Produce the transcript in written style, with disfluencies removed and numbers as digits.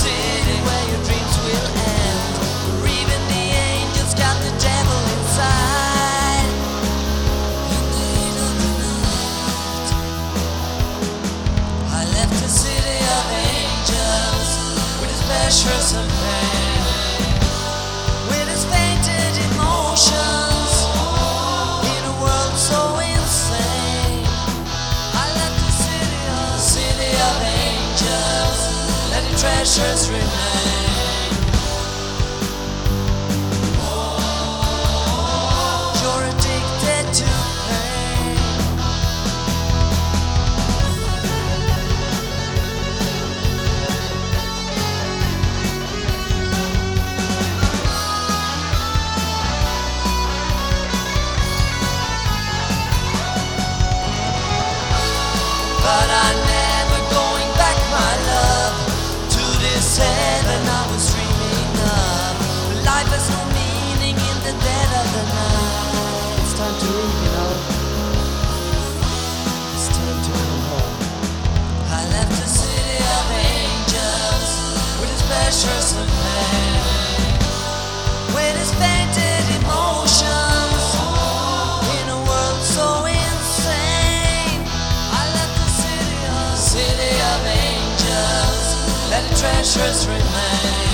city where your dreams will end, where even the angels got the devil inside. In the heat of the night, I left the city of angels with its pleasures and pain, with its painted emotions, in a world so insane. I left the city of angels, let the treasures remain. You're addicted to pain. But I'm never going back, my love, to this heaven I was dreaming of. Life has no meaning in the dead of the night. It's time to leave, you know. It's time to go home. I left the city of angels with its pleasures and pain, with its painted emotions, in a world so insane. I left the city of angels, let the treasures remain.